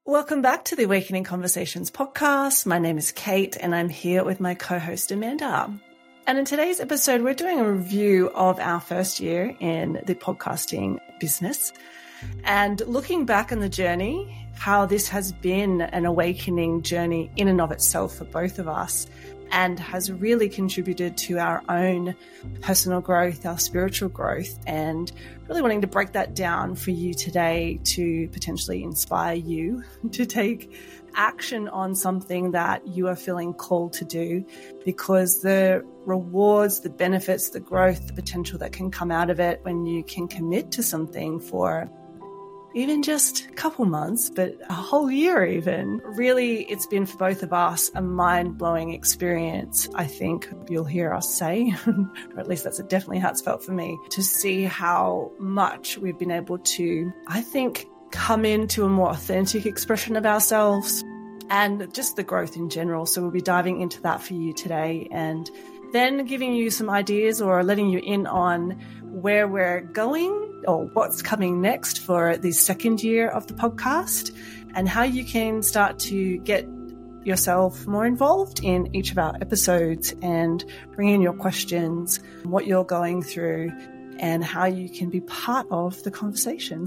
Welcome back to the Awakening Conversations podcast. My name is Kate and I'm here with my co-host Amanda. And in today's episode, we're doing a review of our first year in the podcasting business and looking back on the journey, how this has been an awakening journey in and of itself for both of us and has really contributed to our own personal growth, our spiritual growth, and really wanting to break that down for you today to potentially inspire you to take action on something that you are feeling called to do, because the rewards, the benefits, the growth, the potential that can come out of it when you can commit to something for even just a couple months, but a whole year even. Really, it's been for both of us a mind-blowing experience, I think you'll hear us say, or at least that's definitely how it's felt for me, to see how much we've been able to, I think, come into a more authentic expression of ourselves and just the growth in general. So we'll be diving into that for you today and then giving you some ideas or letting you in on where we're going or what's coming next for the second year of the podcast and how you can start to get yourself more involved in each of our episodes and bring in your questions, what you're going through, and how you can be part of the conversation.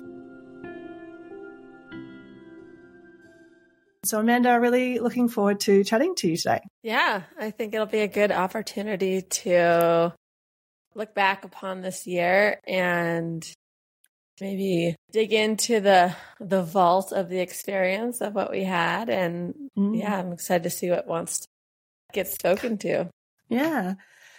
So Amanda, really looking forward to chatting to you today. Yeah, I think it'll be a good opportunity to look back upon this year and maybe dig into the vault of the experience of what we had. And yeah, I'm excited to see what wants to get spoken to. Yeah.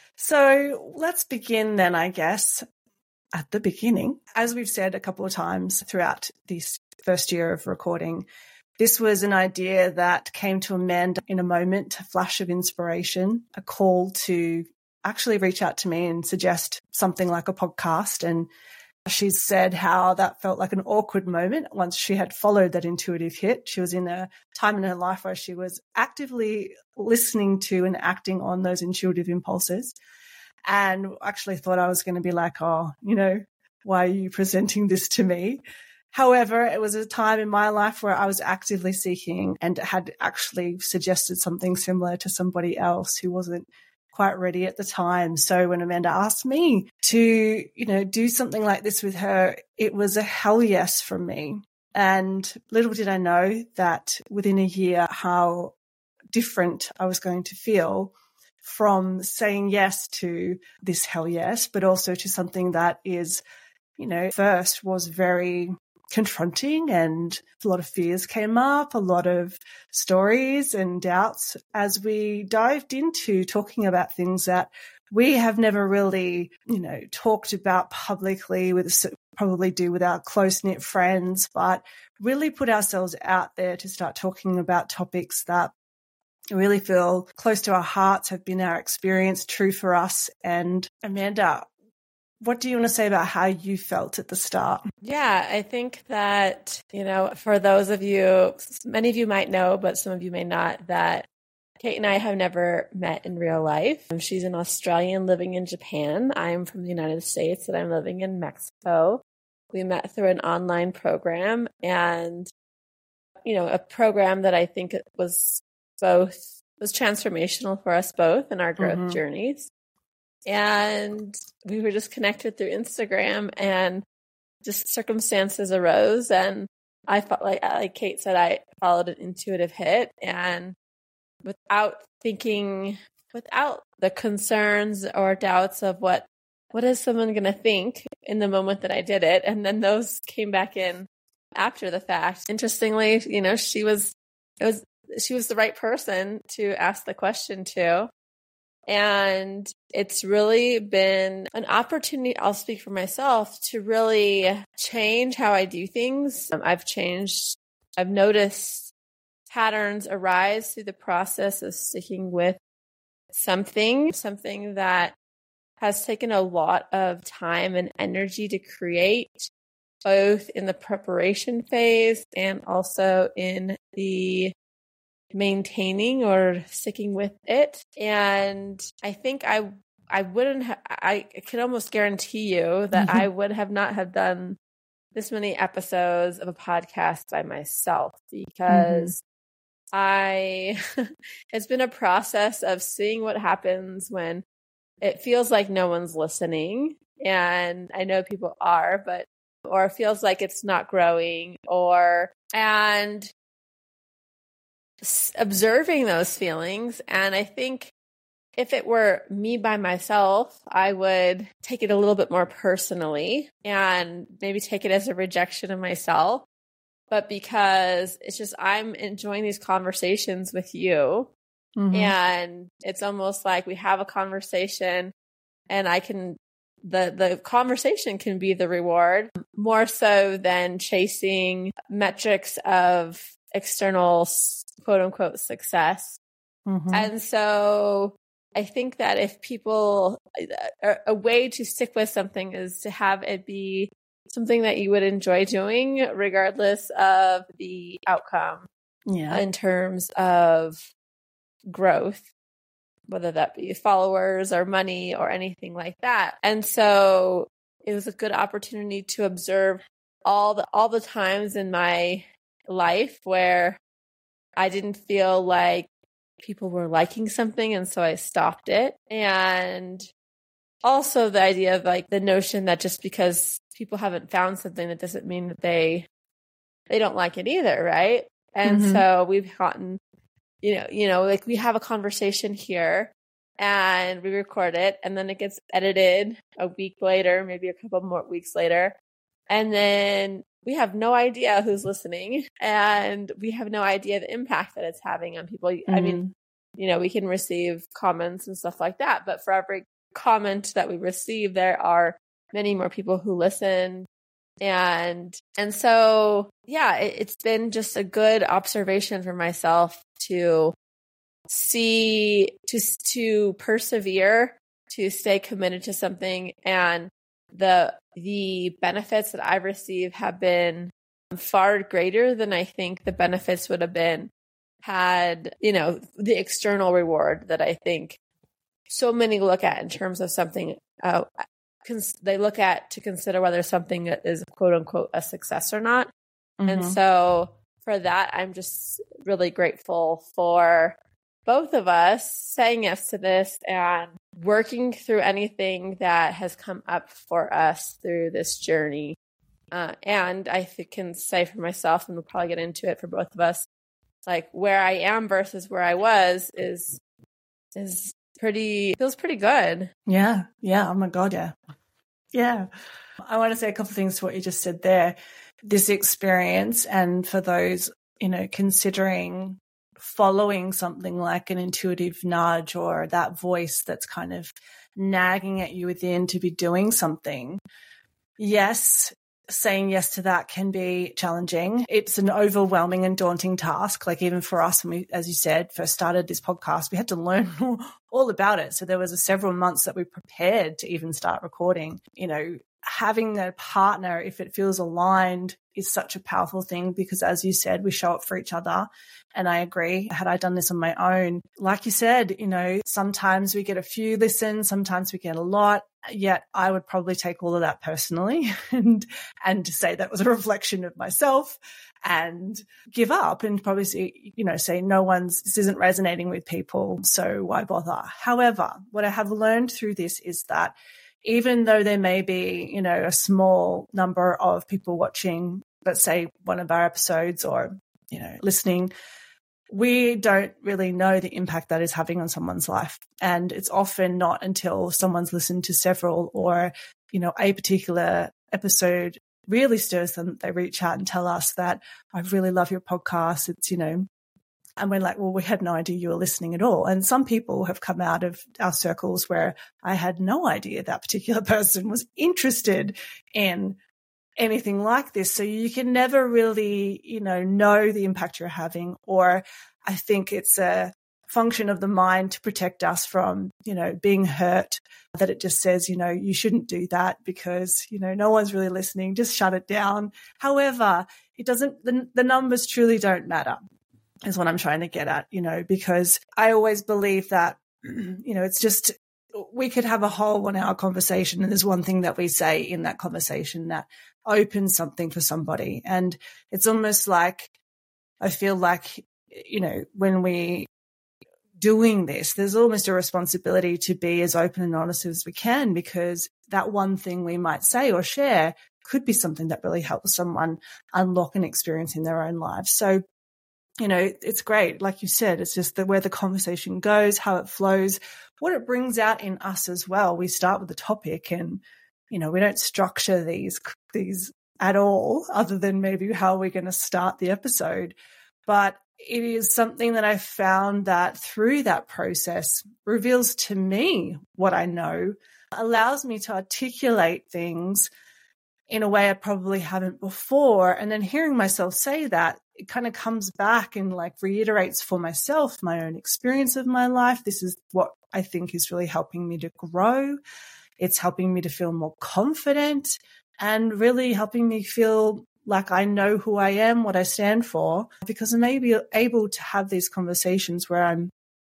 So let's begin then, I guess, at the beginning. As we've said a couple of times throughout this first year of recording, this was an idea that came to Amanda in a moment, a flash of inspiration, a call to actually reach out to me and suggest something like a podcast. And she said how that felt like an awkward moment once she had followed that intuitive hit. She was in a time in her life where she was actively listening to and acting on those intuitive impulses, and actually thought I was going to be like, oh, why are you presenting this to me? However, it was a time in my life where I was actively seeking and had actually suggested something similar to somebody else who wasn't quite ready at the time. So when Amanda asked me to, do something like this with her, it was a hell yes from me. And little did I know that within a year, how different I was going to feel from saying yes to this hell yes, but also to something that is, first was very confronting, and a lot of fears came up, a lot of stories and doubts as we dived into talking about things that we have never really, talked about publicly probably do with our close-knit friends, but really put ourselves out there to start talking about topics that really feel close to our hearts, have been our experience, true for us. And Amanda, what do you want to say about how you felt at the start? Yeah, I think that, for those of you, many of you might know, but some of you may not, that Kate and I have never met in real life. She's an Australian living in Japan. I'm from the United States and I'm living in Mexico. We met through an online program, and, a program that I think was transformational for us both in our growth journeys. And we were just connected through Instagram, and just circumstances arose, and I felt like Kate said, I followed an intuitive hit, and without the concerns or doubts of what is someone going to think in the moment that I did it. And then those came back in after the fact. Interestingly, she was the right person to ask the question to. And it's really been an opportunity, I'll speak for myself, to really change how I do things. I've noticed patterns arise through the process of sticking with something that has taken a lot of time and energy to create, both in the preparation phase and also in the maintaining or sticking with it. And I think I can almost guarantee you that I would have not have done this many episodes of a podcast by myself because it's been a process of seeing what happens when it feels like no one's listening. And I know people are, or it feels like it's not growing, and observing those feelings. And I think if it were me by myself, I would take it a little bit more personally and maybe take it as a rejection of myself. But because it's just, I'm enjoying these conversations with you. And it's almost like we have a conversation and the conversation can be the reward more so than chasing metrics of external quote unquote success. And so I think that if people, a way to stick with something is to have it be something that you would enjoy doing regardless of the outcome in terms of growth, whether that be followers or money or anything like that. And so it was a good opportunity to observe all the times in my life where I didn't feel like people were liking something, and so I stopped it. And also the idea of like the notion that just because people haven't found something, that doesn't mean that they don't like it either, right? And so we've gotten, like we have a conversation here and we record it, and then it gets edited a week later, maybe a couple more weeks later. And then we have no idea who's listening, and we have no idea the impact that it's having on people. I mean, we can receive comments and stuff like that, but for every comment that we receive, there are many more people who listen. And so, yeah, it's been just a good observation for myself to see, to persevere, to stay committed to something. And the benefits that I've received have been far greater than I think the benefits would have been had, the external reward that I think so many look at in terms of something. They look at to consider whether something is quote unquote a success or not. And so for that, I'm just really grateful for both of us saying yes to this and working through anything that has come up for us through this journey. And I can say for myself, and we'll probably get into it for both of us, like where I am versus where I was feels pretty good. Yeah. Oh my God. Yeah. I want to say a couple of things to what you just said there. This experience, and for those, considering following something like an intuitive nudge or that voice that's kind of nagging at you within to be doing something. Yes, saying yes to that can be challenging. It's an overwhelming and daunting task. Like even for us, when we, as you said, first started this podcast, we had to learn all about it. So there was several months that we prepared to even start recording. Having a partner, if it feels aligned, is such a powerful thing because, as you said, we show up for each other. And I agree. Had I done this on my own, like you said, sometimes we get a few listens, sometimes we get a lot. Yet I would probably take all of that personally and to say that was a reflection of myself and give up and probably say this isn't resonating with people, so why bother? However, what I have learned through this is that even though there may be, a small number of people watching, let's say one of our episodes or, listening, we don't really know the impact that is having on someone's life. And it's often not until someone's listened to several or, a particular episode really stirs them. They reach out and tell us that I really love your podcast. It's, and we're like, well, we had no idea you were listening at all. And some people have come out of our circles where I had no idea that particular person was interested in anything like this. So you can never really, know the impact you're having. Or I think it's a function of the mind to protect us from, being hurt, that it just says, you shouldn't do that because, no one's really listening. Just shut it down. However, it doesn't, the numbers truly don't matter, is what I'm trying to get at, because I always believe that, it's just we could have a whole 1 hour conversation, and there's one thing that we say in that conversation that opens something for somebody. And it's almost like, I feel like, when we doing this, there's almost a responsibility to be as open and honest as we can, because that one thing we might say or share could be something that really helps someone unlock an experience in their own lives. So, it's great. Like you said, it's just where the conversation goes, how it flows, what it brings out in us as well. We start with the topic, and, we don't structure these at all, other than maybe how we're going to start the episode. But it is something that I found that through that process reveals to me what I know, allows me to articulate things in a way I probably haven't before. And then hearing myself say that, it kind of comes back and reiterates for myself my own experience of my life. This is what I think is really helping me to grow. It's helping me to feel more confident, and really helping me feel like I know who I am, what I stand for, because I'm able to have these conversations where I'm,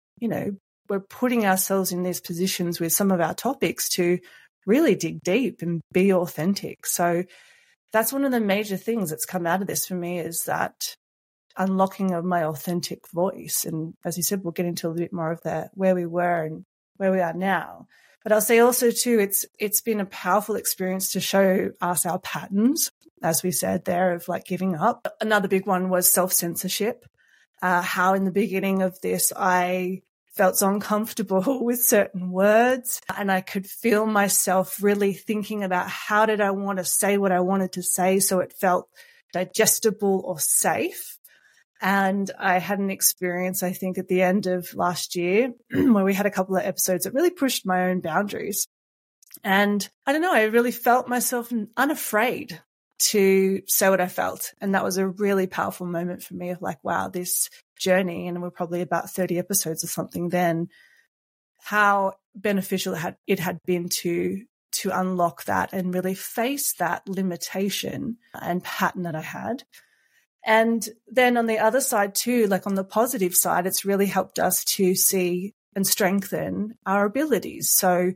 we're putting ourselves in these positions with some of our topics to really dig deep and be authentic. So that's one of the major things that's come out of this for me, is that unlocking of my authentic voice. And as you said, we'll get into a little bit more of that, where we were and where we are now. But I'll say also too, it's been a powerful experience to show us our patterns, as we said there, of giving up. Another big one was self-censorship. How in the beginning of this, I felt so uncomfortable with certain words, and I could feel myself really thinking about how did I want to say what I wanted to say so it felt digestible or safe. And I had an experience, I think, at the end of last year where we had a couple of episodes that really pushed my own boundaries. And I don't know, I really felt myself unafraid to say what I felt. And that was a really powerful moment for me of wow, this journey, and we're probably about 30 episodes or something then, how beneficial it had been to unlock that and really face that limitation and pattern that I had. And then on the other side too, on the positive side, it's really helped us to see and strengthen our abilities. So,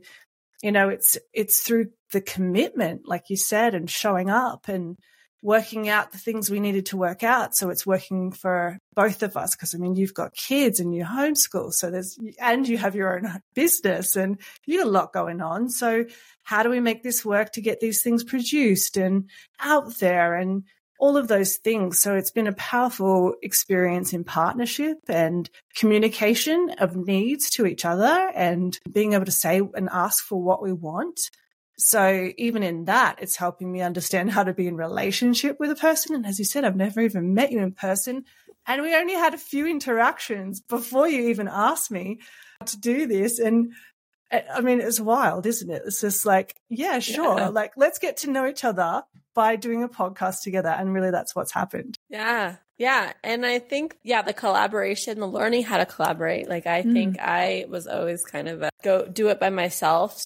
it's through the commitment, like you said, and showing up and working out the things we needed to work out. So it's working for both of us, because you've got kids and you homeschool. So and you have your own business and you got a lot going on. So how do we make this work to get these things produced and out there and all of those things? So it's been a powerful experience in partnership and communication of needs to each other and being able to say and ask for what we want. So even in that, it's helping me understand how to be in relationship with a person. And as you said, I've never even met you in person. And we only had a few interactions before you even asked me to do this. And it's wild, isn't it? It's just yeah, sure. Yeah. Let's get to know each other by doing a podcast together. And really that's what's happened. Yeah. Yeah. And I think, the collaboration, the learning how to collaborate. I think I was always kind of go do it by myself.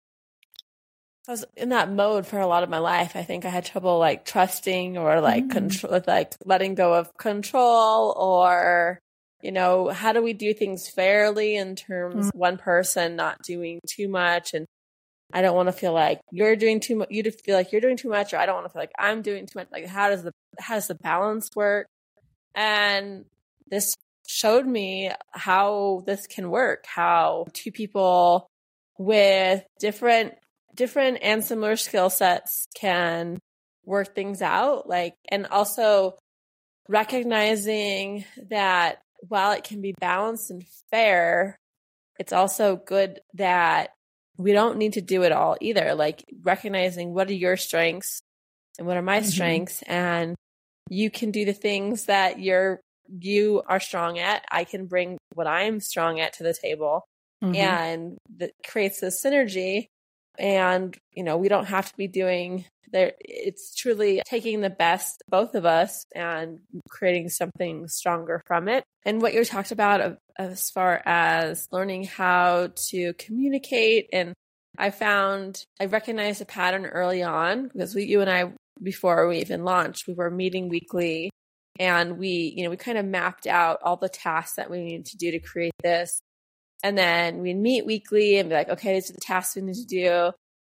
I was in that mode for a lot of my life. I think I had trouble trusting or control, letting go of control, or, how do we do things fairly in terms of one person not doing too much. And I don't want to feel like you're doing too much. You just feel like you're doing too much, or I don't want to feel like I'm doing too much. How does the balance work? And this showed me how this can work, how two people with different and similar skill sets can work things out, and also recognizing that while it can be balanced and fair, it's also good that we don't need to do it all either. Recognizing what are your strengths and what are my strengths, and you can do the things that you are strong at. I can bring what I'm strong at to the table, and that creates this synergy. And, we don't have to be doing there. It's truly taking the best, both of us, and creating something stronger from it. And what you talked about as far as learning how to communicate. And I recognized a pattern early on, because you and I, before we even launched, we were meeting weekly, and we kind of mapped out all the tasks that we needed to do to create this. And then we'd meet weekly and be like, okay, these are the tasks we need to do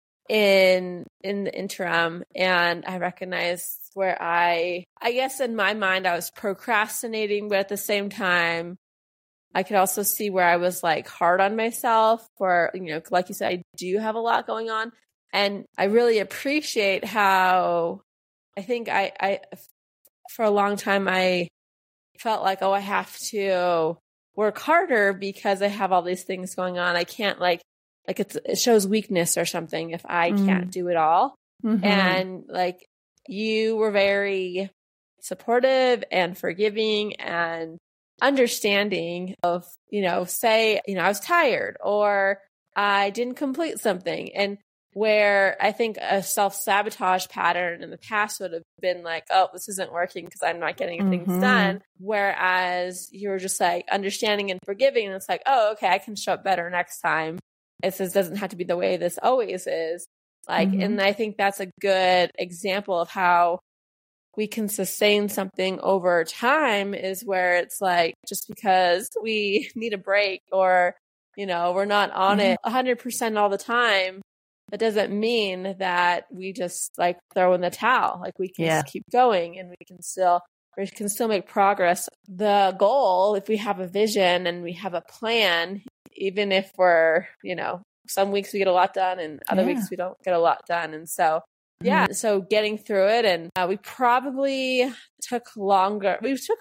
in the interim. And I recognized where I guess in my mind, I was procrastinating, but at the same time, I could also see where I was like hard on myself for, like you said, I do have a lot going on. And I really appreciate how I think I for a long time, I felt like, oh, I have to work harder because I have all these things going on. I can't it shows weakness or something if I can't do it all. Mm-hmm. And like you were very supportive and forgiving and understanding of, say, I was tired or I didn't complete something. And where I think a self-sabotage pattern in the past would have been like, oh, this isn't working because I'm not getting things done. Whereas you were just like understanding and forgiving. And it's like, oh, okay, I can show up better next time. It doesn't have to be the way this always is. And I think that's a good example of how we can sustain something over time is where it's like, just because we need a break or, we're not on it 100% all the time, that doesn't mean that we just like throw in the towel. Like we can just keep going and we can still make progress. The goal, if we have a vision and we have a plan, even if we're, some weeks we get a lot done and other weeks we don't get a lot done. And so, so getting through it, and we probably took longer. We took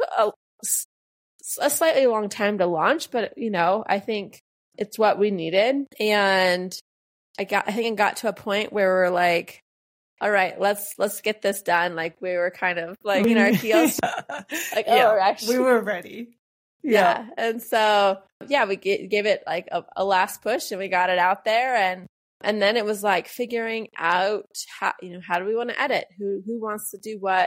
a slightly long time to launch, but, I think it's what we needed. And I think it got to a point where we're like, all right, let's get this done. Like we were kind of like in our heels, like, we were ready. Yeah. And so, we gave it like a last push and we got it out there. And then it was like figuring out how do we want to edit? Who wants to do what?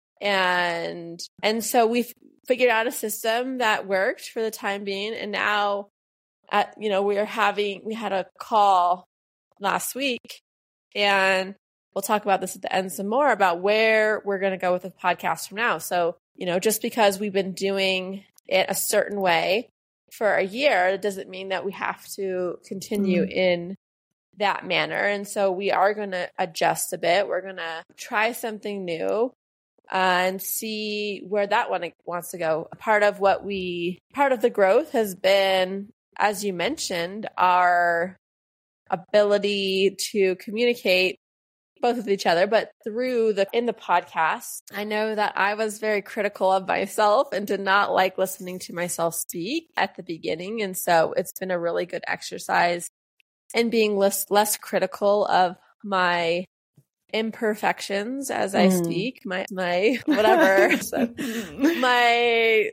And so we figured out a system that worked for the time being. And now we had a call last week, and we'll talk about this at the end some more about where we're going to go with the podcast from now. So, just because we've been doing it a certain way for a year, it doesn't mean that we have to continue in that manner. And so we are going to adjust a bit. We're going to try something new and see where that one wants to go. Part of the growth has been, as you mentioned, our ability to communicate both with each other, but in the podcast. I know that I was very critical of myself and did not like listening to myself speak at the beginning. And so it's been a really good exercise in being less critical of my imperfections as I speak, my whatever, my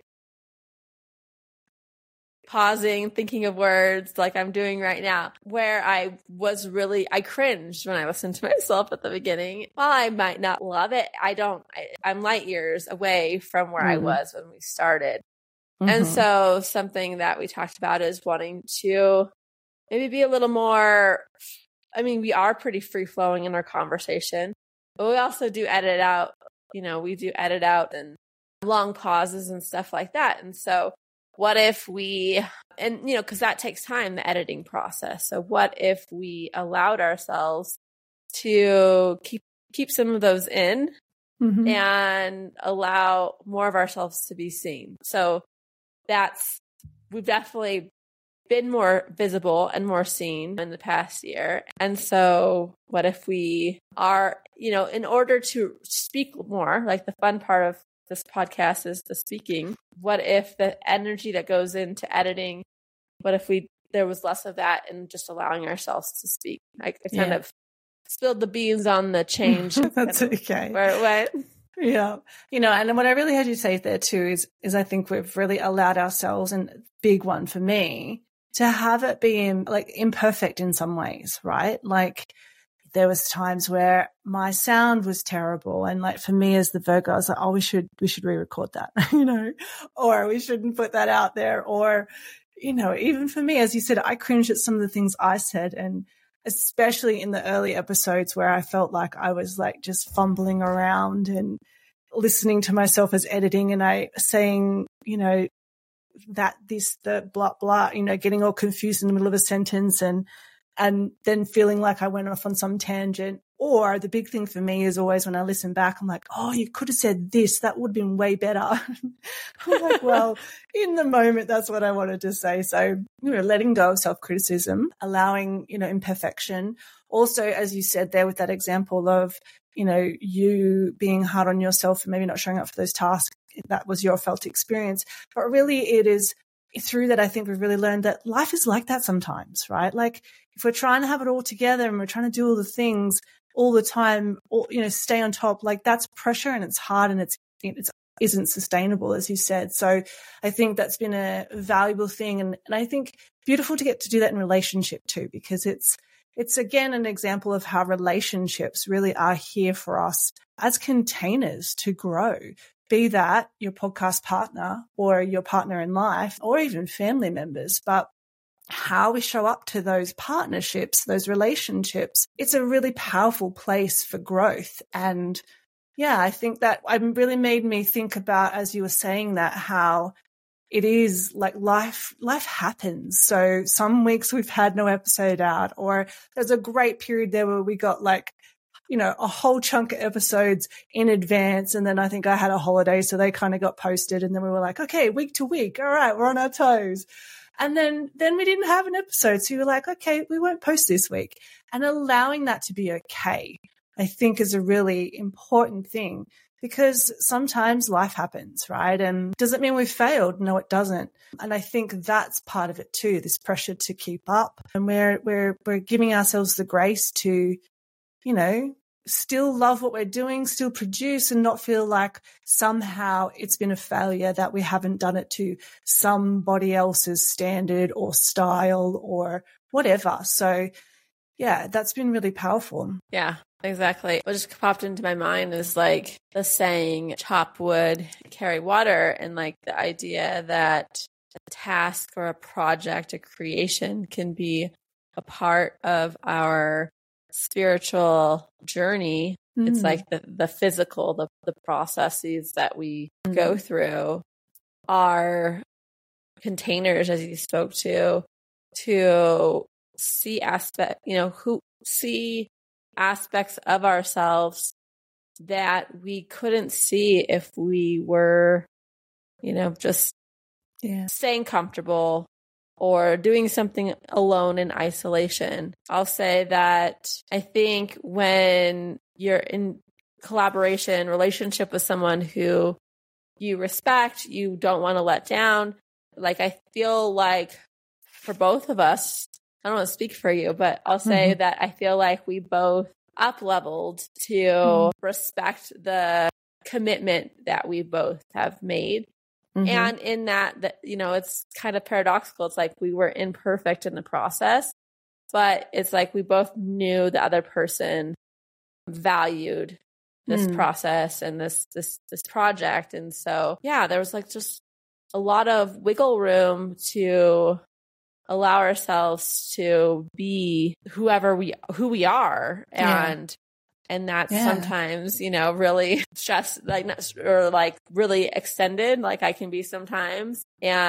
pausing, thinking of words like I'm doing right now, where I cringed when I listened to myself at the beginning. While I might not love it, I'm light years away from where I was when we started. And so something that we talked about is wanting to maybe be a little more, we are pretty free flowing in our conversation, but we also do edit out, we do edit out and long pauses and stuff like that. And so what if because that takes time, the editing process. So what if we allowed ourselves to keep some of those in and allow more of ourselves to be seen? So we've definitely been more visible and more seen in the past year. And so what if we are, in order to speak more, like the fun part of this podcast is the speaking. What if the energy that goes into editing, what if there was less of that and just allowing ourselves to speak? I kind of spilled the beans on the change. That's okay. What? Yeah. And what I really heard you say there too is I think we've really allowed ourselves, and big one for me, to have it be like imperfect in some ways, right? Like there was times where my sound was terrible. And like for me as the Virgo, I was like, oh, we should re-record that, or we shouldn't put that out there. Or, even for me, as you said, I cringed at some of the things I said. And especially in the early episodes where I felt like I was like just fumbling around and listening to myself as editing and I saying, the blah, blah, getting all confused in the middle of a sentence and then feeling like I went off on some tangent. Or the big thing for me is always when I listen back, I'm like, oh, you could have said this. That would have been way better. I'm like, well, in the moment, that's what I wanted to say. So, letting go of self-criticism, allowing, imperfection. Also, as you said there with that example of, you being hard on yourself and maybe not showing up for those tasks, that was your felt experience. But really it is through that, I think we've really learned that life is like that sometimes, right? Like if we're trying to have it all together and we're trying to do all the things all the time, or, stay on top, like that's pressure and it's hard and it isn't sustainable, as you said. So I think that's been a valuable thing. And I think beautiful to get to do that in relationship too, because it's again an example of how relationships really are here for us as containers to grow, be that your podcast partner or your partner in life or even family members. But how we show up to those partnerships, those relationships, it's a really powerful place for growth. And yeah, I think that really made me think about, as you were saying that, how it is like life happens. So some weeks we've had no episode out, or there's a great period there where we got a whole chunk of episodes in advance. And then I think I had a holiday, so they kind of got posted. And then we were like, okay, week to week. All right, we're on our toes. And then we didn't have an episode. So you were like, okay, we won't post this week. And allowing that to be okay, I think is a really important thing, because sometimes life happens, right? And does it mean we've failed? No, it doesn't. And I think that's part of it too, this pressure to keep up. And we're giving ourselves the grace to, still love what we're doing, still produce, and not feel like somehow it's been a failure that we haven't done it to somebody else's standard or style or whatever. So yeah, that's been really powerful. Yeah, exactly. What just popped into my mind is like the saying, chop wood, carry water, and like the idea that a task or a project, a creation can be a part of our spiritual journey. It's like the physical, the processes that we go through are containers, as you spoke to see aspects of ourselves that we couldn't see if we were, just staying comfortable or doing something alone in isolation. I'll say that I think when you're in collaboration, relationship with someone who you respect, you don't want to let down, like I feel like for both of us, I don't want to speak for you, but I'll say that I feel like we both up-leveled to respect the commitment that we both have made. And in that, it's kind of paradoxical. It's like we were imperfect in the process, but it's like we both knew the other person valued this process and this project. And so, yeah, there was like just a lot of wiggle room to allow ourselves to be who we are. And that's sometimes, really stress, really extended, like I can be sometimes.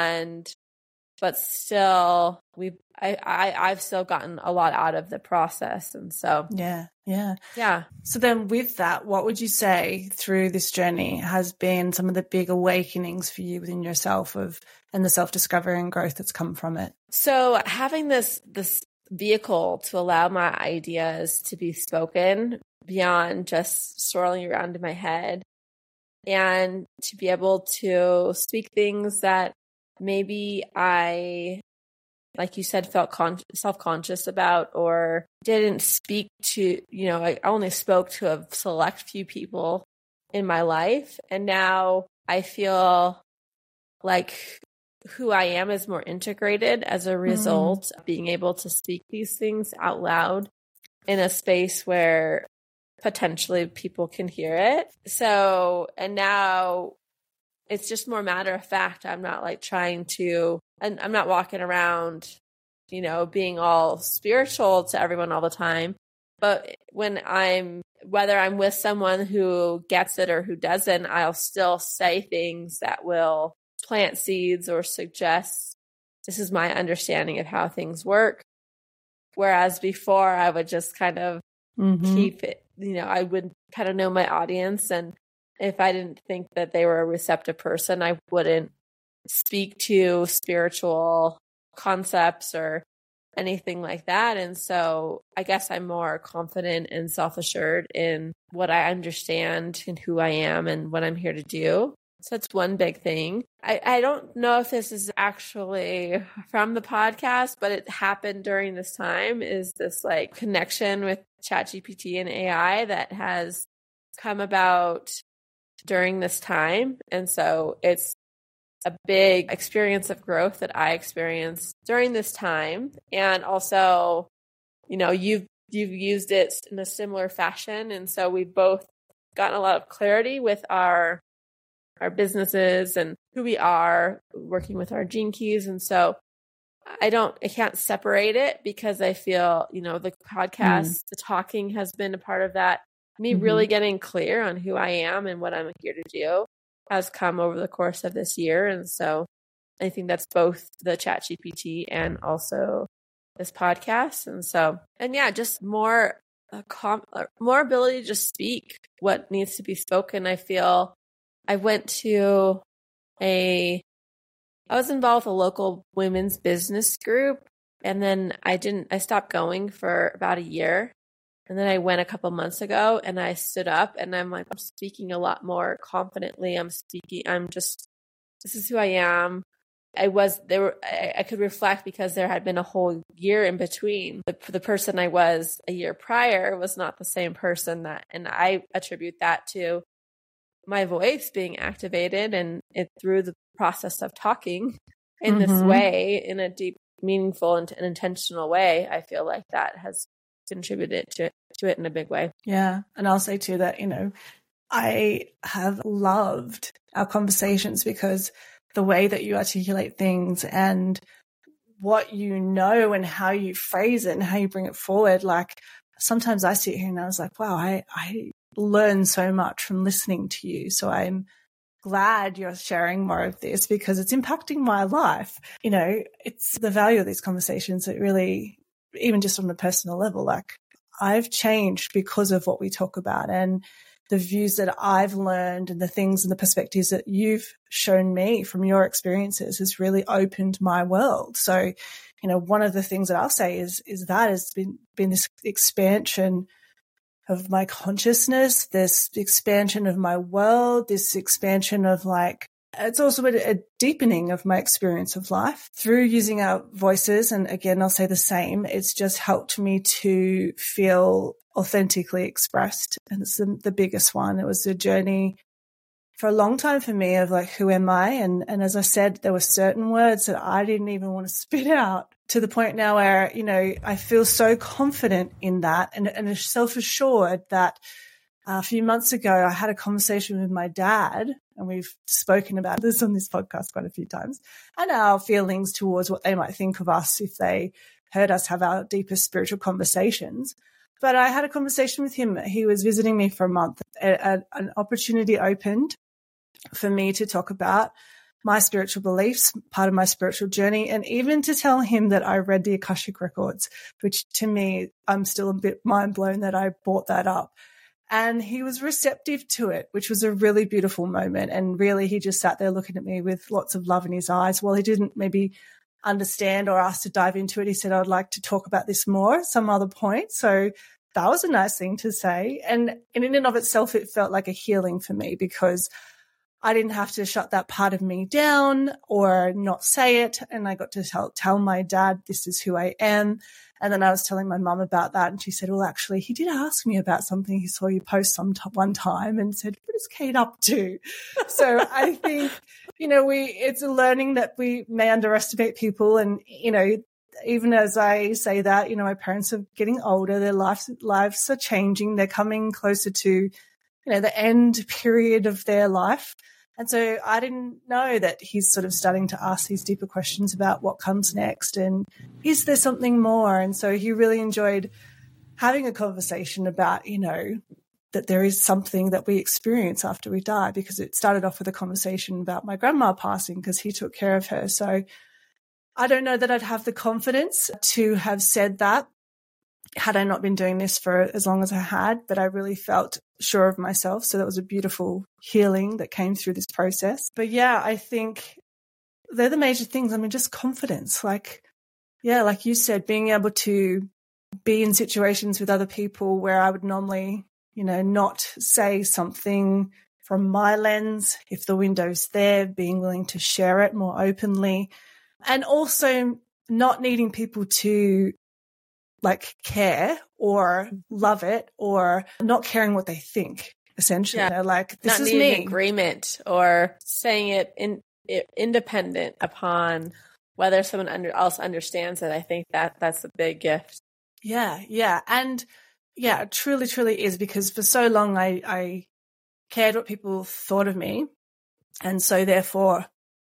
But still I've still gotten a lot out of the process. And so, yeah. So then with that, what would you say through this journey has been some of the big awakenings for you within yourself and the self-discovery and growth that's come from it? So having this vehicle to allow my ideas to be spoken beyond just swirling around in my head, and to be able to speak things that maybe I, like you said, felt self-conscious about, or didn't speak to, I only spoke to a select few people in my life. And now I feel like who I am is more integrated as a result of being able to speak these things out loud in a space where potentially people can hear it. So, and now it's just more matter of fact. I'm not like and I'm not walking around, being all spiritual to everyone all the time. But whether I'm with someone who gets it or who doesn't, I'll still say things that will plant seeds or suggest this is my understanding of how things work. Whereas before I would just kind of keep it, I would kind of know my audience. And if I didn't think that they were a receptive person, I wouldn't speak to spiritual concepts or anything like that. And so I guess I'm more confident and self-assured in what I understand and who I am and what I'm here to do. So that's one big thing. I don't know if this is actually from the podcast, but it happened during this time, is this like connection with ChatGPT and AI that has come about during this time. And so it's a big experience of growth that I experienced during this time. And also, you've used it in a similar fashion. And so we've both gotten a lot of clarity with our businesses and who we are, working with our Gene Keys. And so I can't separate it, because I feel, the podcast, the talking has been a part of that. Me really getting clear on who I am and what I'm here to do has come over the course of this year. And so I think that's both the ChatGPT and also this podcast. And yeah, just more ability to just speak what needs to be spoken. I feel I was involved with a local women's business group, and then I stopped going for about a year. And then I went a couple months ago and I stood up and I'm speaking a lot more confidently. This is who I am. I could reflect, because there had been a whole year in between. The person I was a year prior was not the same person and I attribute that to my voice being activated and it through the process of talking in this way, in a deep, meaningful and intentional way. I feel like that has contributed to it in a big way. Yeah. And I'll say too that, I have loved our conversations, because the way that you articulate things and what and how you phrase it and how you bring it forward. Like sometimes I sit here and I was like, wow, I learn so much from listening to you. So I'm glad you're sharing more of this, because it's impacting my life. It's the value of these conversations that really, even just on a personal level, like I've changed because of what we talk about, and the views that I've learned and the things and the perspectives that you've shown me from your experiences has really opened my world. So, one of the things that I'll say is that has been this expansion of my consciousness, this expansion of my world, this expansion of it's also a deepening of my experience of life through using our voices. And again, I'll say the same. It's just helped me to feel authentically expressed. And it's the biggest one. It was a journey for a long time for me of who am I? And as I said, there were certain words that I didn't even want to spit out, to the point now where, I feel so confident in that and self-assured that a few months ago, I had a conversation with my dad, and we've spoken about this on this podcast quite a few times, and our feelings towards what they might think of us if they heard us have our deepest spiritual conversations. But I had a conversation with him. He was visiting me for a month. An opportunity opened for me to talk about my spiritual beliefs, part of my spiritual journey, and even to tell him that I read the Akashic Records, which to me, I'm still a bit mind blown that I brought that up. And he was receptive to it, which was a really beautiful moment. And really, he just sat there looking at me with lots of love in his eyes. While he didn't maybe understand or ask to dive into it, he said, I'd like to talk about this more at some other point. So that was a nice thing to say. And in and of itself, it felt like a healing for me, because I didn't have to shut that part of me down or not say it. And I got to tell my dad, this is who I am. And then I was telling my mum about that, and she said, well, actually, he did ask me about something he saw you post one time and said, what is Kate up to? So I think, it's a learning that we may underestimate people. And, even as I say that, my parents are getting older, their lives are changing. They're coming closer to, the end period of their life. And so I didn't know that he's sort of starting to ask these deeper questions about what comes next and is there something more? And so he really enjoyed having a conversation about, that there is something that we experience after we die, because it started off with a conversation about my grandma passing because he took care of her. So I don't know that I'd have the confidence to have said that had I not been doing this for as long as I had, but I really felt sure of myself. So that was a beautiful healing that came through this process. But yeah, I think they're the major things. I mean, just confidence, like you said, being able to be in situations with other people where I would normally, not say something from my lens. If the window's there, being willing to share it more openly, and also not needing people to care or love it, or not caring what they think, essentially. Yeah. This not is needing me. Agreement or saying it independent upon whether someone else understands it. I think that's a big gift. Yeah. And yeah, it truly, truly is, because for so long I cared what people thought of me. And so therefore,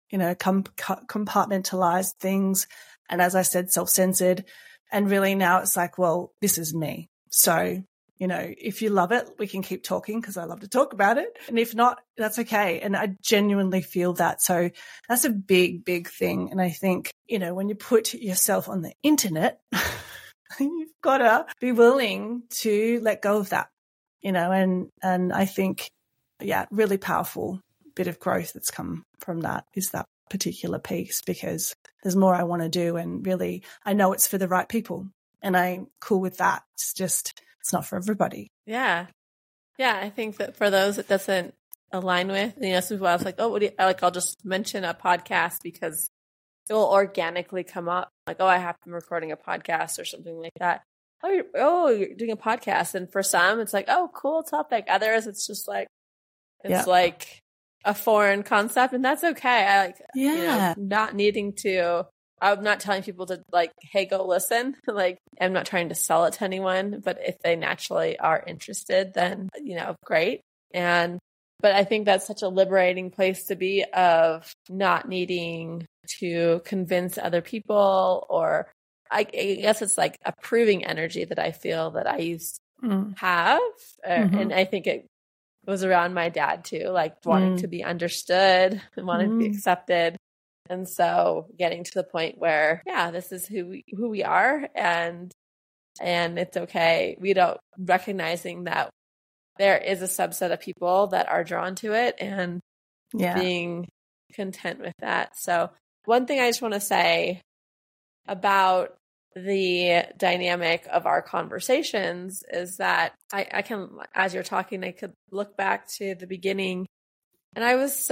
compartmentalized things. And as I said, self-censored. And really now it's like, well, this is me. So, if you love it, we can keep talking because I love to talk about it. And if not, that's okay. And I genuinely feel that. So that's a big, big thing. And I think, when you put yourself on the internet, you've got to be willing to let go of that, and I think, really powerful bit of growth that's come from that is that particular piece, because there's more I want to do, and really I know it's for the right people, and I'm cool with that. It's not for everybody. Yeah. I think that for those it doesn't align with, some people I was like, oh, I'll just mention a podcast because it will organically come up. Like, oh, I have been recording a podcast or something like that. You're doing a podcast. And for some, it's like, oh, cool topic. Others, it's just like, like a foreign concept, and that's okay. I not needing to, I'm not telling people to hey, go listen. I'm not trying to sell it to anyone, but if they naturally are interested, then, great. But I think that's such a liberating place to be, of not needing to convince other people, or I guess it's like a proving energy that I feel that I used to have. And I think it was around my dad too, wanting to be understood and wanting to be accepted. And so getting to the point where, this is who we are, and it's okay. Recognizing that there is a subset of people that are drawn to it, and being content with that. So one thing I just want to say about the dynamic of our conversations is that I can, as you're talking, I could look back to the beginning, and I was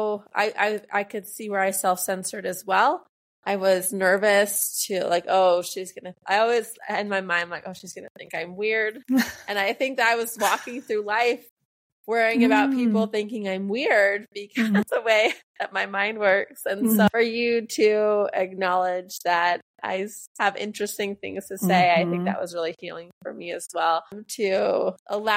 I could see where I self-censored as well. I was nervous to I always, in my mind, she's going to think I'm weird. And I think that I was walking through life worrying about people thinking I'm weird, because that's the way that my mind works. And so for you to acknowledge that I have interesting things to say, I think that was really healing for me as well. To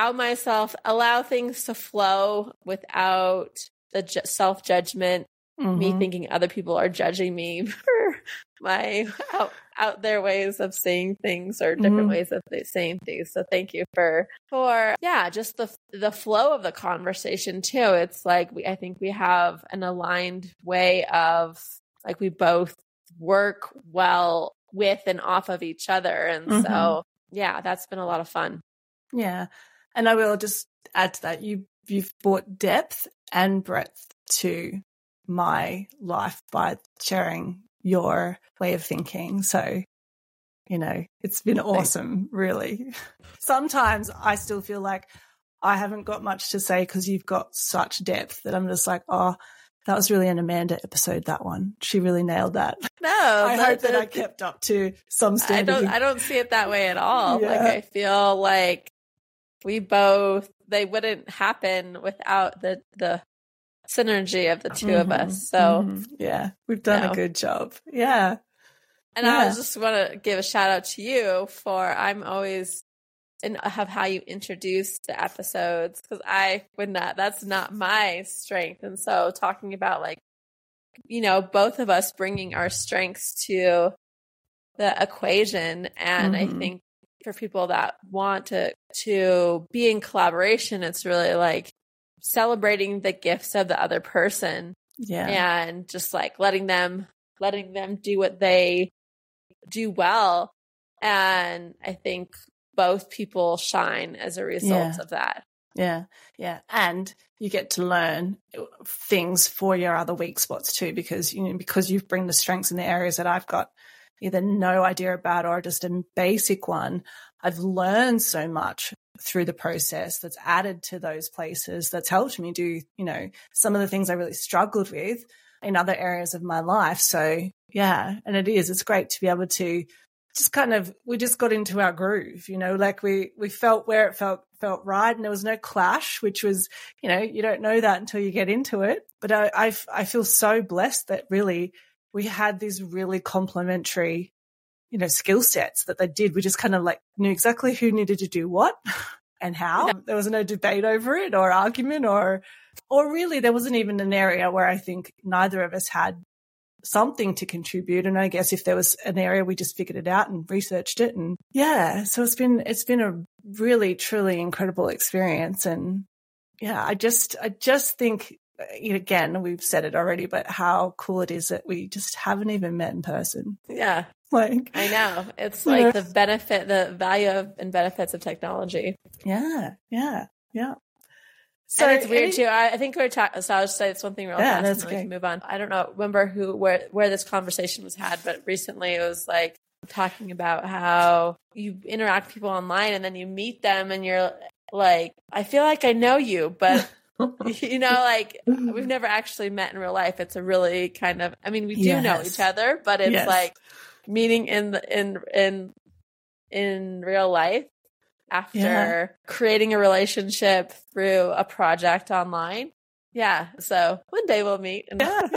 allow things to flow without the self-judgment, me thinking other people are judging me for my out there ways of saying things, or different ways of saying things. So thank you for just the flow of the conversation too. It's like I think we have an aligned way of we both work well with and off of each other. And so that's been a lot of fun. Yeah. And I will just add to that, you've brought depth and breadth to my life by sharing your way of thinking. So, it's been awesome, really. Sometimes I still feel like I haven't got much to say because you've got such depth that I'm just like, oh, that was really an Amanda episode, that one. She really nailed that. No, I hope that I kept up to some standard. I don't see it that way at all. Yeah. I feel like they wouldn't happen without the synergy of the two of us. So we've done a good job. Yeah. And I just want to give a shout out to you for, I'm always have how you introduce the episodes, because that's not my strength. And so talking about both of us bringing our strengths to the equation, and I think for people that want to be in collaboration, it's really like celebrating the gifts of the other person. Yeah. And just like letting them do what they do well. And I think both people shine as a result of that. Yeah. Yeah. And you get to learn things for your other weak spots too, because, because you bring the strengths in the areas that I've got either no idea about or just a basic one. I've learned so much through the process that's added to those places, that's helped me do, some of the things I really struggled with in other areas of my life. So yeah, and it's great to be able to just we just got into our groove, like we felt where it felt right, and there was no clash, which was, you don't know that until you get into it. But I feel so blessed that really we had these really complementary, skill sets that they did. We just kind of like knew exactly who needed to do what and how. There was no debate over it or argument or really there wasn't even an area where I think neither of us had something to contribute. And I guess if there was an area, we just figured it out and researched it. And yeah, so it's been a really, truly incredible experience. And yeah, I just think, again, we've said it already, but how cool it is that we just haven't even met in person. Yeah. Like, I know. It's like the value and benefits of technology. Yeah. Yeah. Yeah. So and it's weird too. I think we're talking. So I'll just say it's one thing real fast, and then we can move on. I don't know. Remember where this conversation was had, but recently it was like talking about how you interact with people online, and then you meet them, and you're like, I feel like I know you, but like we've never actually met in real life. It's a really kind of. I mean, we do know each other, but it's like meeting in real life. After creating a relationship through a project online. Yeah. So one day we'll meet in real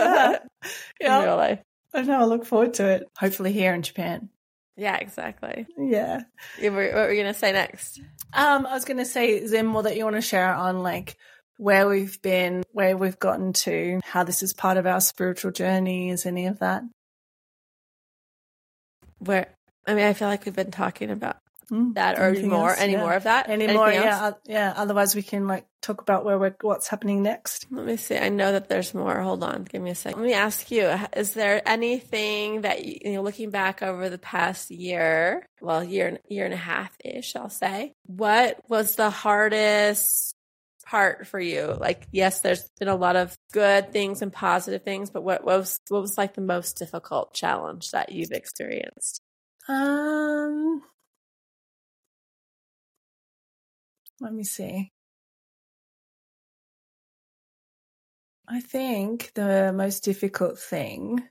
life. I know. I look forward to it. Hopefully here in Japan. Yeah, exactly. Yeah. What were you going to say next? I was going to say, is there more that you want to share on like where we've been, where we've gotten to, how this is part of our spiritual journey? Is any of that? I feel like we've been talking about that or any more of that? Anymore, yeah. Otherwise we can like talk about what's happening next. Let me see. I know that there's more. Hold on. Give me a second. Let me ask you, is there anything that looking back over the past year, year and a half-ish, I'll say, what was the hardest part for you? Like, yes, there's been a lot of good things and positive things, but what was like the most difficult challenge that you've experienced? Let me see. I think the most difficult thing,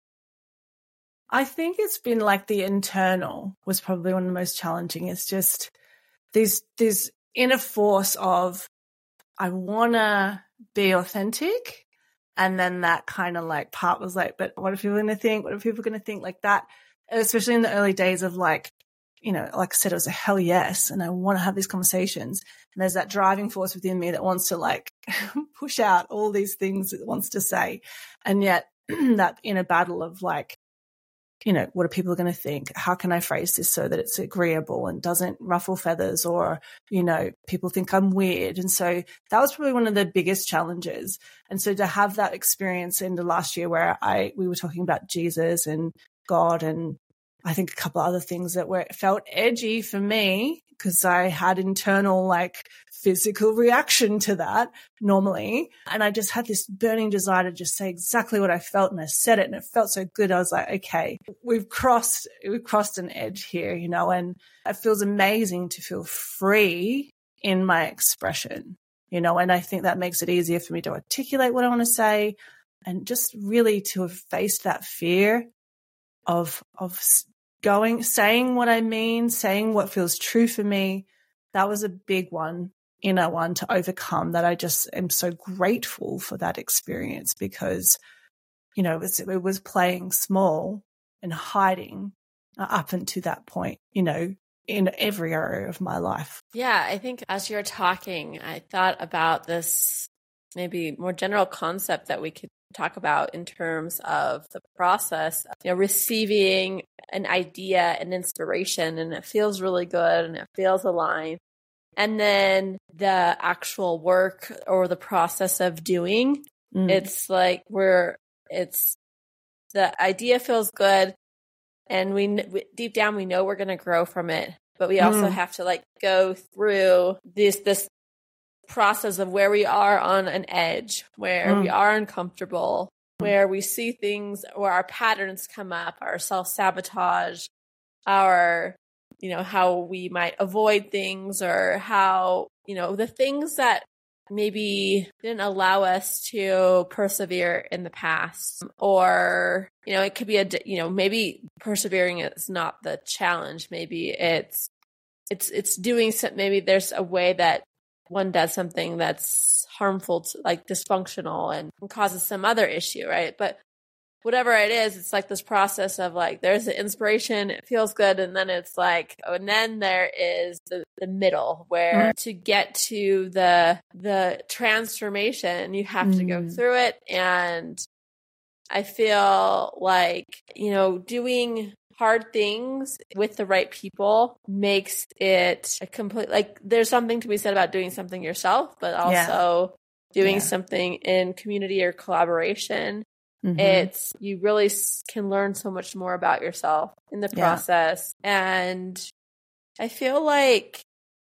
I think it's been like the internal was probably one of the most challenging. It's just this inner force of I want to be authentic. And then that kind of like part was like, but what are people going to think? What are people going to think like that? Especially in the early days of like, like I said, it was a hell yes. And I want to have these conversations. And there's that driving force within me that wants to like push out all these things it wants to say. And yet that inner battle of like, what are people going to think? How can I phrase this so that it's agreeable and doesn't ruffle feathers or, people think I'm weird. And so that was probably one of the biggest challenges. And so to have that experience in the last year where we were talking about Jesus and God and I think a couple of other things that felt edgy for me because I had internal like physical reaction to that normally. And I just had this burning desire to just say exactly what I felt. And I said it and it felt so good. I was like, okay, we've crossed an edge here, and it feels amazing to feel free in my expression, and I think that makes it easier for me to articulate what I want to say and just really to have faced that fear of saying what I mean, saying what feels true for me. That was a big inner one to overcome that I just am so grateful for that experience because, it was playing small and hiding up until that point, in every area of my life. Yeah, I think as you're talking, I thought about this maybe more general concept that we could talk about in terms of the process, receiving an idea, an inspiration, and it feels really good and it feels aligned. And then the actual work or the process of doing, it's like it's the idea feels good, and we deep down we know we're going to grow from it, but we also have to like go through this process of where we are on an edge, where we are uncomfortable, where we see things, where our patterns come up, our self-sabotage, our, how we might avoid things, or how, the things that maybe didn't allow us to persevere in the past. Or, it could be maybe persevering is not the challenge. Maybe it's doing something. Maybe there's a way that one does something that's harmful to, like, dysfunctional and causes some other issue, right? But whatever it is, it's like this process of like, there's the inspiration, it feels good. And then it's like, and then there is the middle where to get to the transformation, you have to go through it. And I feel like, doing hard things with the right people makes it a complete, like, there's something to be said about doing something yourself, but also doing something in community or collaboration. It's, you really can learn so much more about yourself in the process. And I feel like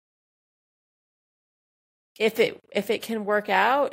if it can work out,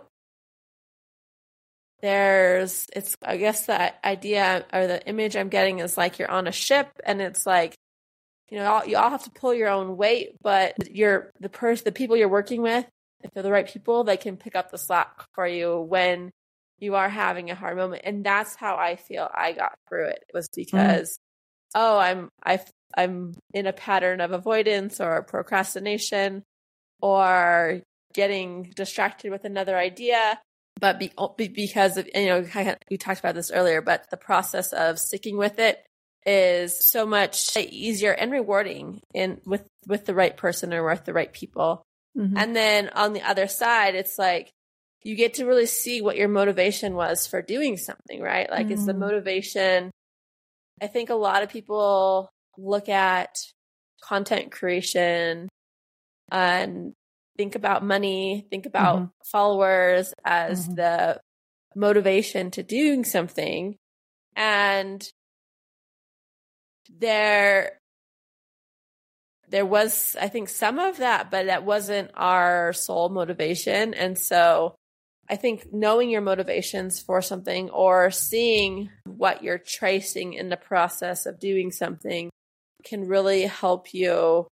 I guess the idea or the image I'm getting is like you're on a ship, and it's like, you all have to pull your own weight, but the people you're working with, if they're the right people, they can pick up the slack for you when you are having a hard moment. And that's how I feel I got through it, was because, I'm in a pattern of avoidance or procrastination or getting distracted with another idea. But because of, we talked about this earlier, but the process of sticking with it is so much easier and rewarding with the right person or with the right people. And then on the other side, it's like, you get to really see what your motivation was for doing something, right? Like, it's the motivation. I think a lot of people look at content creation and think about money, think about followers as the motivation to doing something. And there was, I think, some of that, but that wasn't our sole motivation. And so I think knowing your motivations for something, or seeing what you're tracing in the process of doing something, can really help you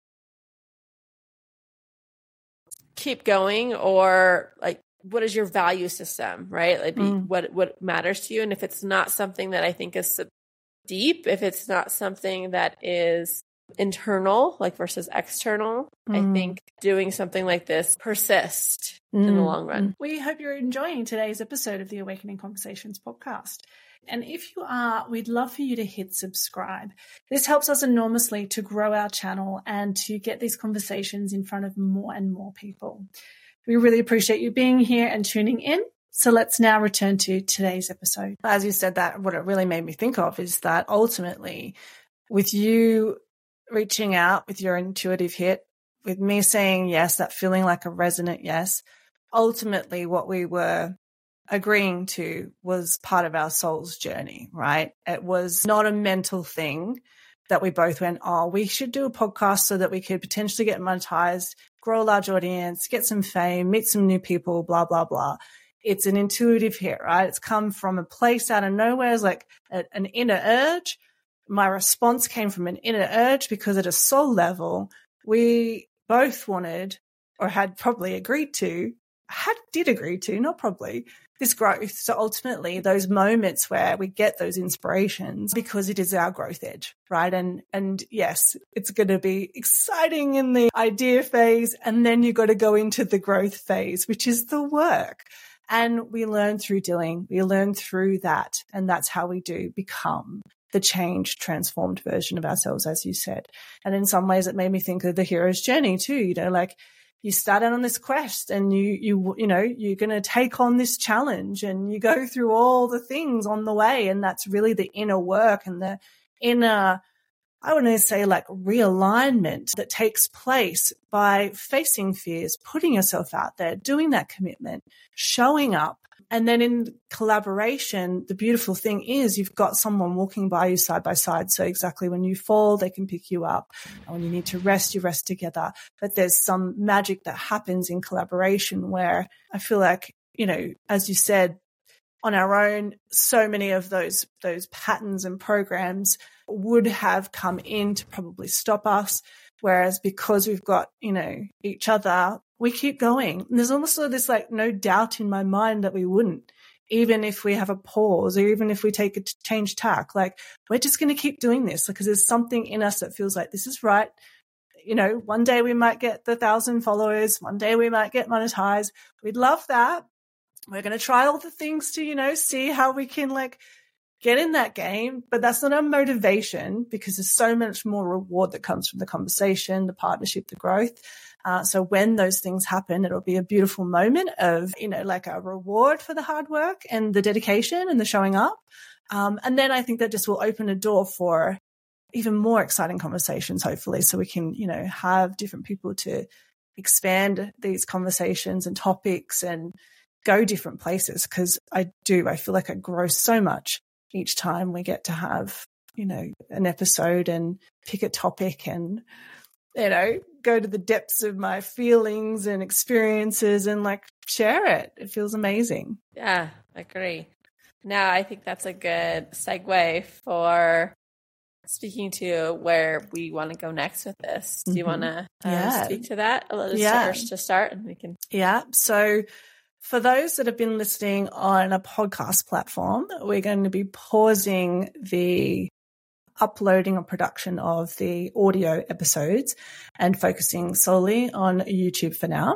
keep going. Or like, what is your value system, right? Like, what matters to you. And if it's not something that I think is deep, if it's not something that is internal, like, versus external, I think doing something like this persists in the long run. We hope you're enjoying today's episode of the Awakening Conversations podcast. And if you are, we'd love for you to hit subscribe. This helps us enormously to grow our channel and to get these conversations in front of more and more people. We really appreciate you being here and tuning in. So let's now return to today's episode. As you said, that what it really made me think of is that ultimately, with you reaching out with your intuitive hit, with me saying yes, that feeling like a resonant yes, ultimately what we were agreeing to was part of our soul's journey, right? It was not a mental thing that we both went, oh, we should do a podcast so that we could potentially get monetized, grow a large audience, get some fame, meet some new people, blah, blah, blah. It's an intuitive hit, right? It's come from a place out of nowhere. It's like an inner urge. My response came from an inner urge because at a soul level, we both wanted, or had probably agreed to, did agree to, not probably, this growth. So ultimately, those moments where we get those inspirations, because it is our growth edge, right? And yes, it's going to be exciting in the idea phase, and then you got to go into the growth phase, which is the work. And we learn through doing, we learn through that. And that's how we do become the changed, transformed version of ourselves, as you said. And in some ways, it made me think of the hero's journey too. You know, like you start out on this quest, and you're going to take on this challenge, and you go through all the things on the way. And that's really the inner work and the inner, I want to say like realignment that takes place by facing fears, putting yourself out there, doing that commitment, showing up. And then in collaboration, the beautiful thing is you've got someone walking by you side by side. So exactly when you fall, they can pick you up. And when you need to rest, you rest together. But there's some magic that happens in collaboration where I feel like, you know, as you said, on our own, so many of those patterns and programs would have come in to probably stop us. Whereas because we've got, you know, each other, we keep going. And there's almost this like no doubt in my mind that we wouldn't, even if we have a pause or even if we take a change tack, like we're just going to keep doing this because there's something in us that feels like this is right. You know, one day we might get the 1,000 followers. One day we might get monetized. We'd love that. We're going to try all the things to, you know, see how we can like get in that game, but that's not our motivation because there's so much more reward that comes from the conversation, the partnership, the growth. So when those things happen, it'll be a beautiful moment of, you know, like a reward for the hard work and the dedication and the showing up. And then I think that just will open a door for even more exciting conversations, hopefully, so we can, you know, have different people to expand these conversations and topics and go different places. Because I feel like I grow so much each time we get to have, you know, an episode and pick a topic and, you know, go to the depths of my feelings and experiences and like share it. It feels amazing. Yeah, I agree. Now, I think that's a good segue for speaking to where we want to go next with this. Do you want to speak to that a little first to start? And we can. Yeah. So for those that have been listening on a podcast platform, we're going to be pausing the uploading or production of the audio episodes and focusing solely on YouTube for now.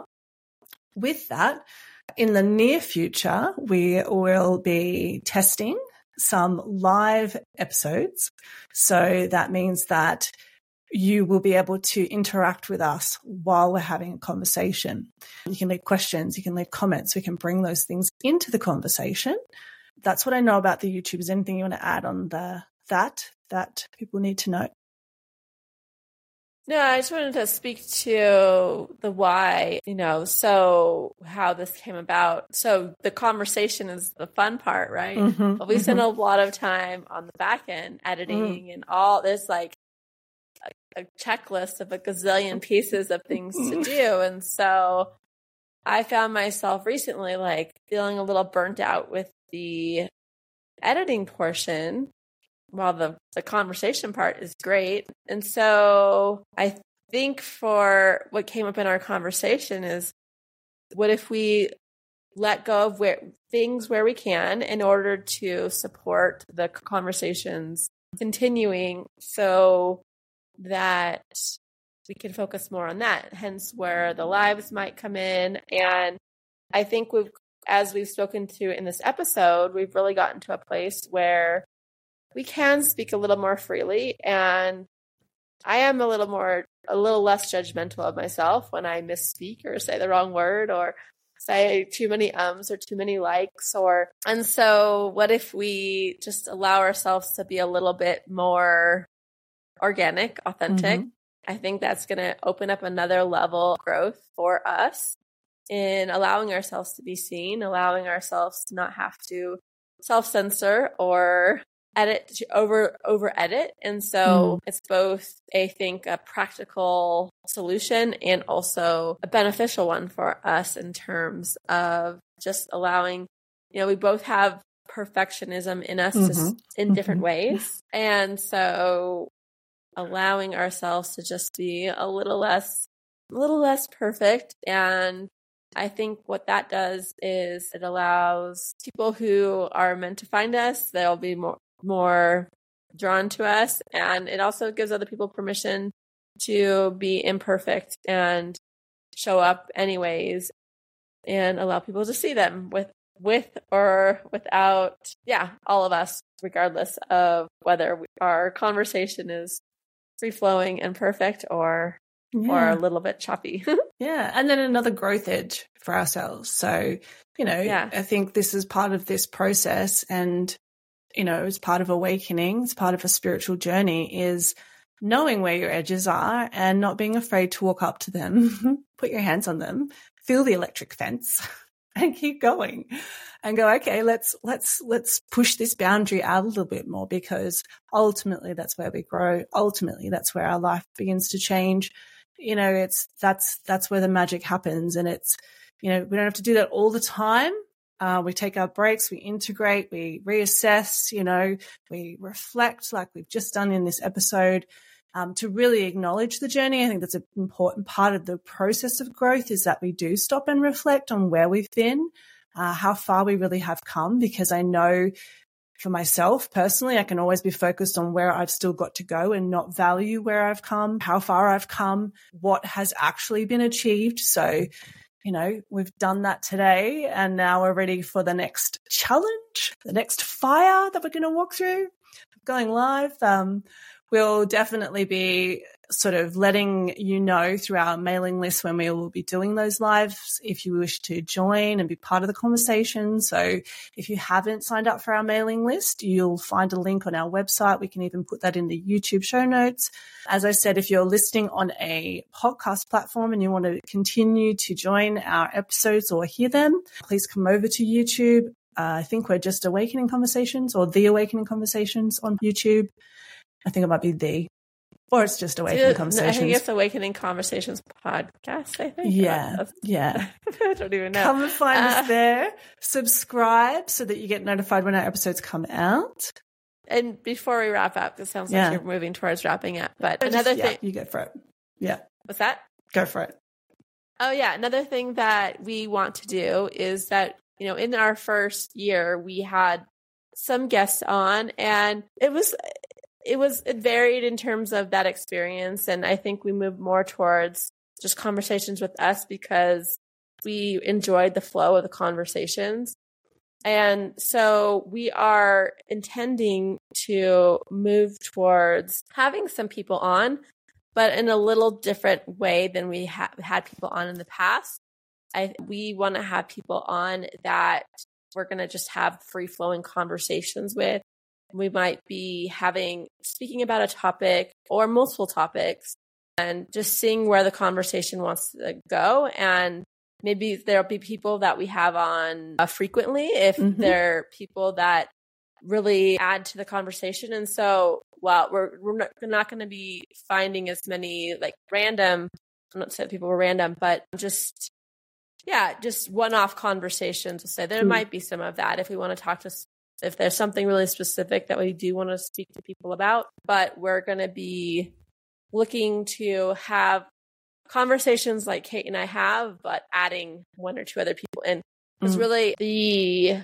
With that, in the near future, we will be testing some live episodes. So that means that you will be able to interact with us while we're having a conversation. You can leave questions, you can leave comments. We can bring those things into the conversation. That's what I know about the YouTube. Is there anything you want to add on that people need to know? No, I just wanted to speak to the why, you know, so how this came about. So the conversation is the fun part, right? Mm-hmm, but we spend a lot of time on the back end editing and all this, like a checklist of a gazillion pieces of things to do. And so I found myself recently like feeling a little burnt out with the editing portion, while the conversation part is great. And so I think for what came up in our conversation is, what if we let go of things where we can in order to support the conversations continuing so that we can focus more on that, hence where the lives might come in. And I think as we've spoken to in this episode, we've really gotten to a place where we can speak a little more freely. And I am a little less judgmental of myself when I misspeak or say the wrong word or say too many ums or too many likes. And so what if we just allow ourselves to be a little bit more organic, authentic? Mm-hmm. I think that's going to open up another level of growth for us in allowing ourselves to be seen, allowing ourselves to not have to self-censor or over edit. And so it's both, I think, a practical solution and also a beneficial one for us in terms of just allowing, you know, we both have perfectionism in us just in different ways. And so allowing ourselves to just be a little less perfect. And I think what that does is it allows people who are meant to find us, they'll be more drawn to us. And it also gives other people permission to be imperfect and show up anyways and allow people to see them with or without, all of us, regardless of whether our conversation is free-flowing and perfect or a little bit choppy. And then another growth edge for ourselves. So, you know, I think this is part of this process, and as part of awakening, as part of a spiritual journey, is knowing where your edges are and not being afraid to walk up to them, put your hands on them, feel the electric fence and keep going and go, okay, let's push this boundary out a little bit more, because ultimately that's where we grow. Ultimately, that's where our life begins to change. That's where the magic happens. And it's, we don't have to do that all the time. We take our breaks, we integrate, we reassess, we reflect like we've just done in this episode, to really acknowledge the journey. I think that's an important part of the process of growth, is that we do stop and reflect on where we've been, how far we really have come, because I know for myself personally, I can always be focused on where I've still got to go and not value where I've come, how far I've come, what has actually been achieved. So, we've done that today, and now we're ready for the next challenge, the next fire that we're going to walk through. Going live. We'll definitely be sort of letting you know through our mailing list when we will be doing those lives, if you wish to join and be part of the conversation. So if you haven't signed up for our mailing list, you'll find a link on our website. We can even put that in the YouTube show notes. As I said, if you're listening on a podcast platform and you want to continue to join our episodes or hear them, please come over to YouTube. I think we're just Awakening Conversations, or The Awakening Conversations on YouTube. I think it might be or it's just Awakening Conversations. I think it's Awakening Conversations podcast, I think. Yeah. I don't even know. Come and find us there. Subscribe so that you get notified when our episodes come out. And before we wrap up, it sounds like you're moving towards wrapping up. But another thing. You go for it. Yeah. What's that? Go for it. Oh, yeah. Another thing that we want to do is that, in our first year, we had some guests on, and it varied in terms of that experience. And I think we moved more towards just conversations with us because we enjoyed the flow of the conversations. And so we are intending to move towards having some people on, but in a little different way than we had people on in the past. We want to have people on that we're going to just have free-flowing conversations with. We might be speaking about a topic or multiple topics and just seeing where the conversation wants to go. And maybe there'll be people that we have on frequently if they're people that really add to the conversation. And so, we're not going to be finding as many like random, I'm not saying people were random, but just one-off conversations. We'll say there might be some of that if we want to talk to, if there's something really specific that we do want to speak to people about. But we're going to be looking to have conversations like Kate and I have, but adding one or two other people in. Because really the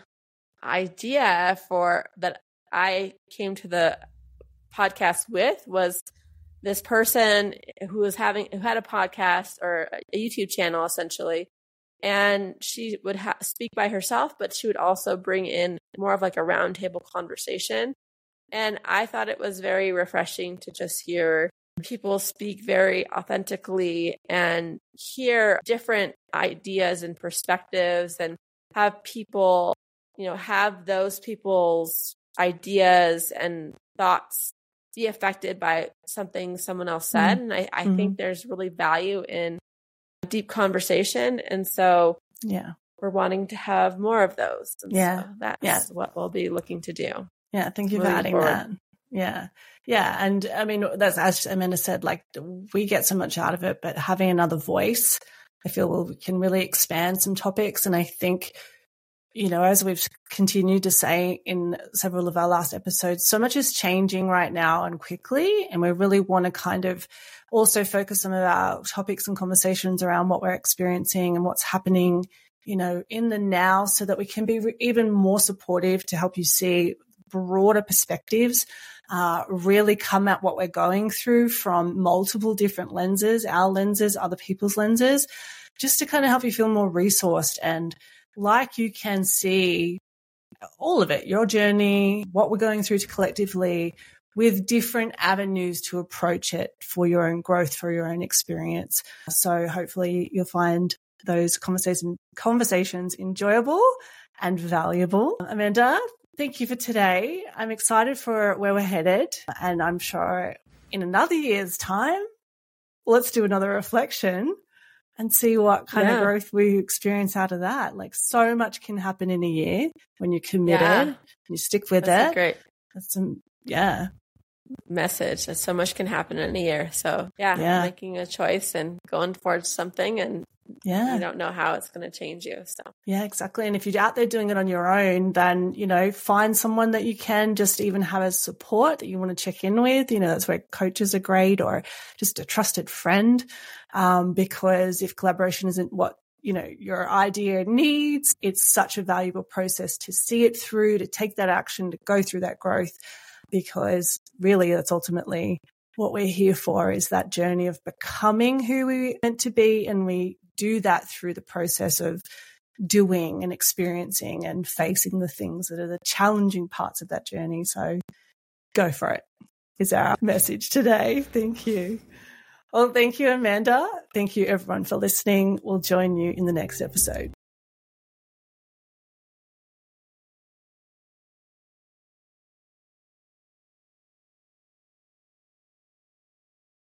idea for that I came to the podcast with was this person who had a podcast or a YouTube channel essentially. And she would speak by herself, but she would also bring in more of like a roundtable conversation. And I thought it was very refreshing to just hear people speak very authentically and hear different ideas and perspectives, and have people, have those people's ideas and thoughts be affected by something someone else said. And I think there's really value in deep conversation. And so we're wanting to have more of those. And so that's what we'll be looking to do. Yeah. Thank you for adding that. Yeah. Yeah. And I mean, that's, as Amanda said, like we get so much out of it, but having another voice, I feel we can really expand some topics. And I think, as we've continued to say in several of our last episodes, so much is changing right now and quickly. And we really want to kind of also focus some of our topics and conversations around what we're experiencing and what's happening, in the now, so that we can be even more supportive to help you see broader perspectives, really come at what we're going through from multiple different lenses, our lenses, other people's lenses, just to kind of help you feel more resourced and like you can see all of it, your journey, what we're going through collectively, with different avenues to approach it for your own growth, for your own experience. So hopefully you'll find those conversations enjoyable and valuable. Amanda, thank you for today. I'm excited for where we're headed, and I'm sure in another year's time, let's do another reflection and see what kind of growth we experience out of that. Like, so much can happen in a year when you're committed and you stick with it. Great. That's some, message that so much can happen in a year. So making a choice and going towards something, and you don't know how it's going to change you. So yeah, exactly. And if you're out there doing it on your own, then, find someone that you can just even have as support that you want to check in with. That's where coaches are great, or just a trusted friend. Because if collaboration isn't what, your idea needs, it's such a valuable process to see it through, to take that action, to go through that growth, because really that's ultimately what we're here for, is that journey of becoming who we're meant to be. And we do that through the process of doing and experiencing and facing the things that are the challenging parts of that journey. So go for it is our message today. Thank you. Well, thank you, Amanda. Thank you, everyone, for listening. We'll join you in the next episode.